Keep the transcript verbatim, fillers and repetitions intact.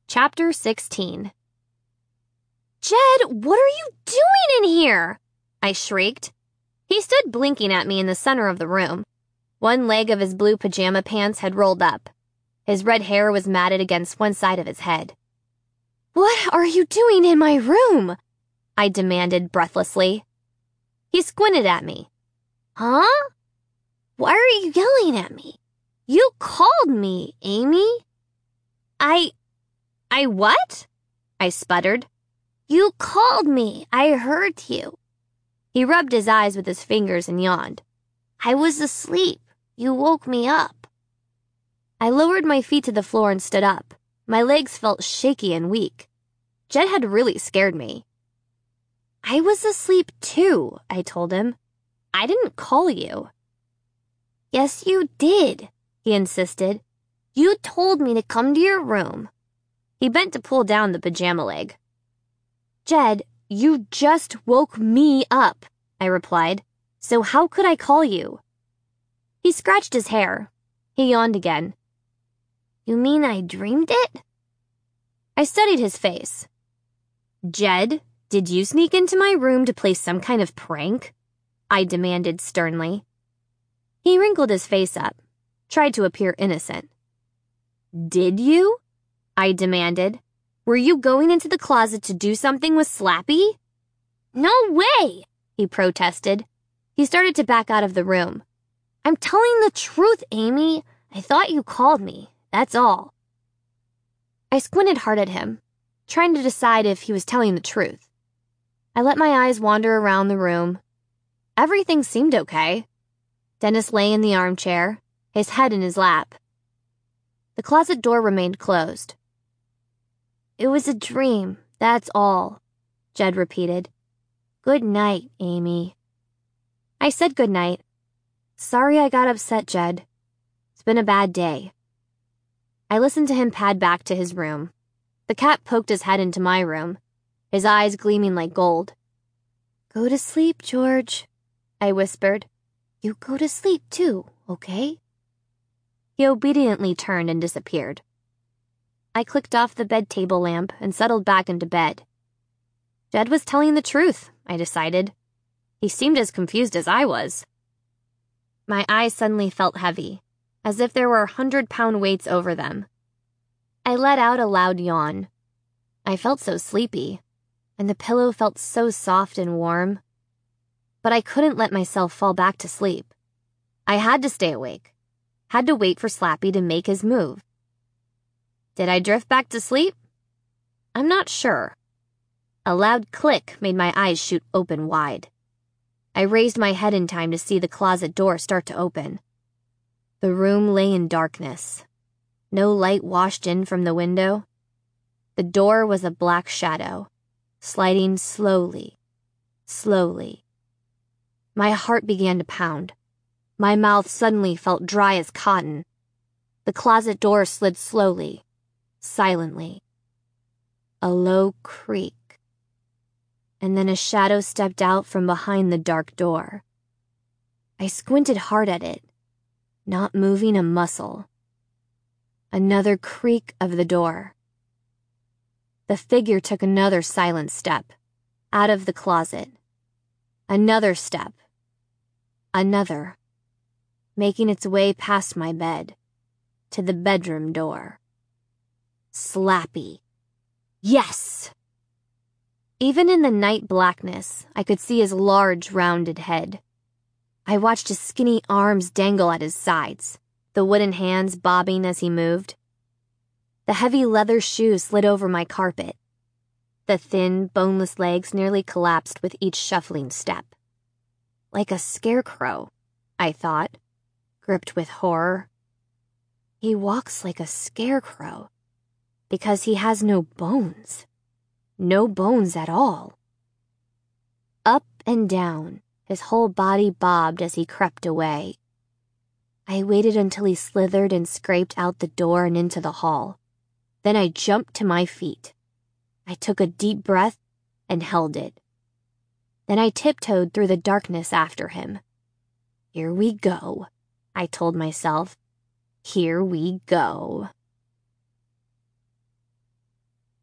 Chapter sixteen. Jed, what are you doing in here? I shrieked. He stood blinking at me in the center of the room. One leg of his blue pajama pants had rolled up. His red hair was matted against one side of his head. What are you doing in my room? I demanded breathlessly. He squinted at me. Huh? Why are you yelling at me? You called me, Amy. I... I what? I sputtered. You called me. I heard you. He rubbed his eyes with his fingers and yawned. I was asleep. You woke me up. I lowered my feet to the floor and stood up. My legs felt shaky and weak. Jed had really scared me. I was asleep too, I told him. I didn't call you. Yes, you did, he insisted. You told me to come to your room. He bent to pull down the pajama leg. Jed, you just woke me up, I replied. So how could I call you? He scratched his hair. He yawned again. You mean I dreamed it? I studied his face. Jed, did you sneak into my room to play some kind of prank? I demanded sternly. He wrinkled his face up, tried to appear innocent. Did you? I demanded. Were you going into the closet to do something with Slappy? No way, he protested. He started to back out of the room. I'm telling the truth, Amy. I thought you called me. That's all. I squinted hard at him, trying to decide if he was telling the truth. I let my eyes wander around the room. Everything seemed okay. Dennis lay in the armchair, his head in his lap. The closet door remained closed. It was a dream, that's all, Jed repeated. Good night, Amy. I said good night. Sorry I got upset, Jed. It's been a bad day. I listened to him pad back to his room. The cat poked his head into my room, his eyes gleaming like gold. Go to sleep, George, I whispered. You go to sleep too, okay? He obediently turned and disappeared. I clicked off the bed table lamp and settled back into bed. Jed was telling the truth, I decided. He seemed as confused as I was. My eyes suddenly felt heavy, as if there were hundred-pound weights over them. I let out a loud yawn. I felt so sleepy, and the pillow felt so soft and warm. But I couldn't let myself fall back to sleep. I had to stay awake, had to wait for Slappy to make his move. Did I drift back to sleep? I'm not sure. A loud click made my eyes shoot open wide. I raised my head in time to see the closet door start to open. The room lay in darkness. No light washed in from the window. The door was a black shadow, sliding slowly, slowly. My heart began to pound. My mouth suddenly felt dry as cotton. The closet door slid slowly, silently. A low creak. And then a shadow stepped out from behind the dark door. I squinted hard at it, not moving a muscle. Another creak of the door. The figure took another silent step, out of the closet. Another step. Another. Making its way past my bed, to the bedroom door. Slappy. Yes! Even in the night blackness, I could see his large, rounded head. I watched his skinny arms dangle at his sides, the wooden hands bobbing as he moved. The heavy leather shoes slid over my carpet. The thin, boneless legs nearly collapsed with each shuffling step. Like a scarecrow, I thought, gripped with horror. He walks like a scarecrow, because he has no bones. No bones at all. Up and down, his whole body bobbed as he crept away. I waited until he slithered and scraped out the door and into the hall. Then I jumped to my feet. I took a deep breath and held it. Then I tiptoed through the darkness after him. Here we go, I told myself. Here we go.